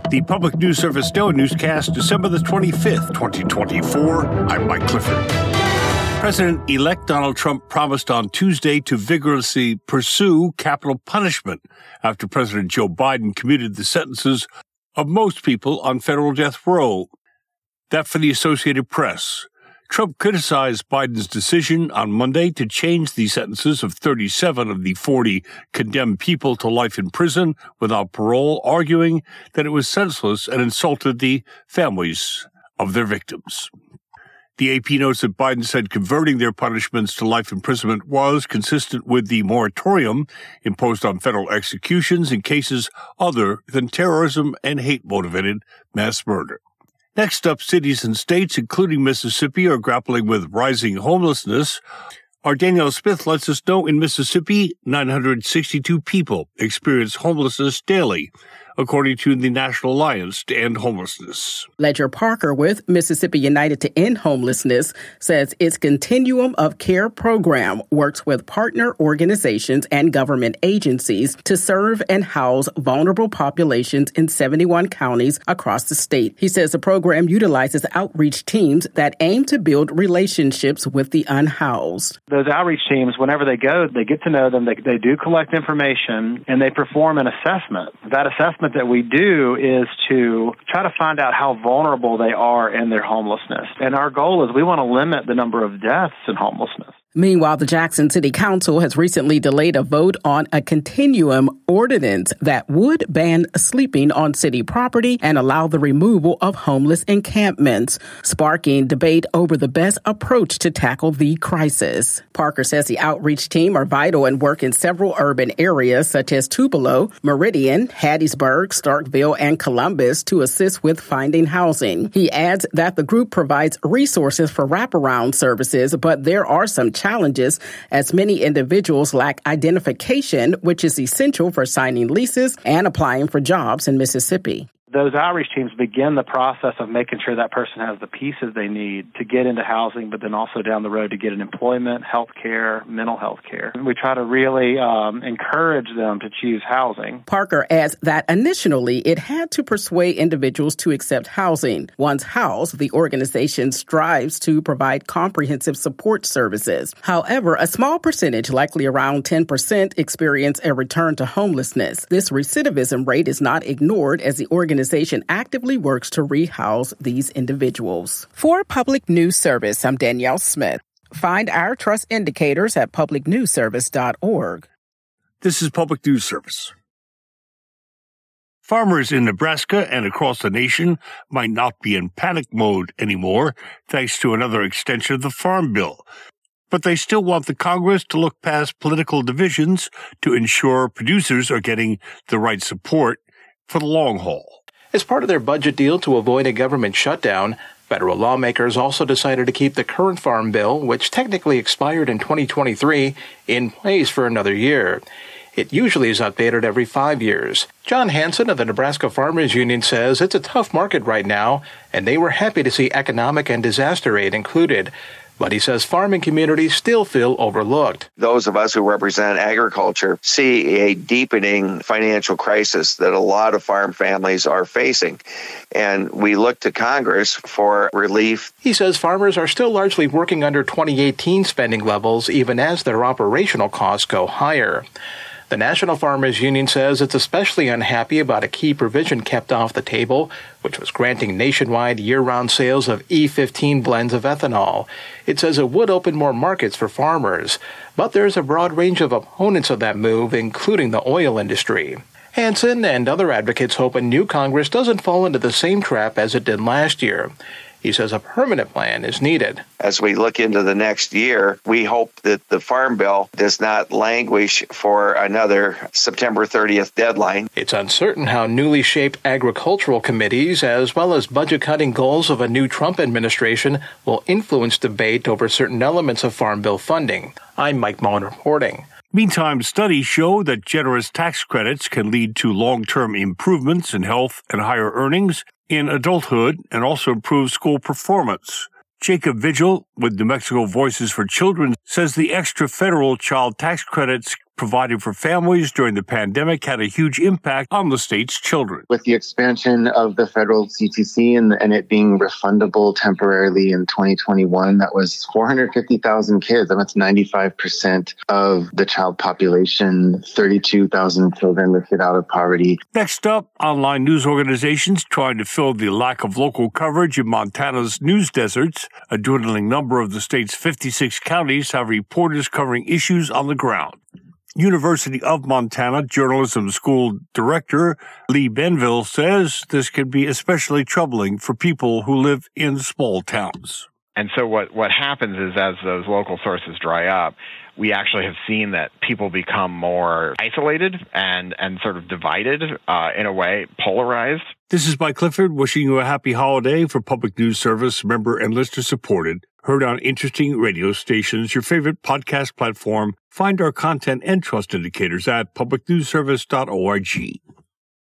The Public News Service NOAA Newscast, December the 25th, 2024. I'm Mike Clifford. President-elect Donald Trump promised on Tuesday to vigorously pursue capital punishment after President Joe Biden commuted the sentences of most people on federal death row. That for the Associated Press. Trump criticized Biden's decision on Monday to change the sentences of 37 of the 40 condemned people to life in prison without parole, arguing that it was senseless and insulted the families of their victims. The AP notes that Biden said converting their punishments to life imprisonment was consistent with the moratorium imposed on federal executions in cases other than terrorism and hate-motivated mass murder. Next up, cities and states, including Mississippi, are grappling with rising homelessness. Our Danielle Smith lets us know in Mississippi, 962 people experience homelessness daily, according to the National Alliance to End Homelessness. Ledger Parker with Mississippi United to End Homelessness says its Continuum of Care program works with partner organizations and government agencies to serve and house vulnerable populations in 71 counties across the state. He says the program utilizes outreach teams that aim to build relationships with the unhoused. Those outreach teams, whenever they go, they get to know them, they do collect information, and they perform an assessment. That assessment that we do is to try to find out how vulnerable they are in their homelessness. And our goal is we want to limit the number of deaths in homelessness. Meanwhile, the Jackson City Council has recently delayed a vote on a continuum ordinance that would ban sleeping on city property and allow the removal of homeless encampments, sparking debate over the best approach to tackle the crisis. Parker says the outreach team are vital and work in several urban areas such as Tupelo, Meridian, Hattiesburg, Starkville, and Columbus to assist with finding housing. He adds that the group provides resources for wraparound services, but there are some challenges as many individuals lack identification, which is essential for signing leases and applying for jobs in Mississippi. Those outreach teams begin the process of making sure that person has the pieces they need to get into housing, but then also down the road to get an employment, health care, mental health care. We try to really encourage them to choose housing. Parker adds that initially it had to persuade individuals to accept housing. Once housed, the organization strives to provide comprehensive support services. However, a small percentage, likely around 10%, experience a return to homelessness. This recidivism rate is not ignored as the organization actively works to rehouse these individuals. For Public News Service, I'm Danielle Smith. Find our trust indicators at publicnewsservice.org. This is Public News Service. Farmers in Nebraska and across the nation might not be in panic mode anymore, thanks to another extension of the Farm Bill. But they still want the Congress to look past political divisions to ensure producers are getting the right support for the long haul. As part of their budget deal to avoid a government shutdown, federal lawmakers also decided to keep the current Farm Bill, which technically expired in 2023, in place for another year. It usually is updated every 5 years. John Hanson of the Nebraska Farmers Union says it's a tough market right now, and they were happy to see economic and disaster aid included. But he says farming communities still feel overlooked. Those of us who represent agriculture see a deepening financial crisis that a lot of farm families are facing. And we look to Congress for relief. He says farmers are still largely working under 2018 spending levels, even as their operational costs go higher. The National Farmers Union says it's especially unhappy about a key provision kept off the table, which was granting nationwide year-round sales of E15 blends of ethanol. It says it would open more markets for farmers, but there's a broad range of opponents of that move, including the oil industry. Hanson and other advocates hope a new Congress doesn't fall into the same trap as it did last year. He says a permanent plan is needed. As we look into the next year, we hope that the Farm Bill does not languish for another September 30th deadline. It's uncertain how newly shaped agricultural committees, as well as budget-cutting goals of a new Trump administration, will influence debate over certain elements of Farm Bill funding. I'm Mike Mullen reporting. Meantime, studies show that generous tax credits can lead to long-term improvements in health and higher earnings in adulthood and also improve school performance. Jacob Vigil with New Mexico Voices for Children says the extra federal child tax credits provided for families during the pandemic had a huge impact on the state's children. With the expansion of the federal CTC and it being refundable temporarily in 2021, that was 450,000 kids. That's 95% of the child population, 32,000 children lifted out of poverty. Next up, online news organizations trying to fill the lack of local coverage in Montana's news deserts. A dwindling number of the state's 56 counties have reporters covering issues on the ground. University of Montana Journalism School Director Lee Benville says this can be especially troubling for people who live in small towns. And so what happens is as those local sources dry up, we actually have seen that people become more isolated and sort of divided, in a way, polarized. This is Mike Clifford wishing you a happy holiday for Public News Service, member and listener supported. Heard on interesting radio stations, your favorite podcast platform. Find our content and trust indicators at publicnewsservice.org.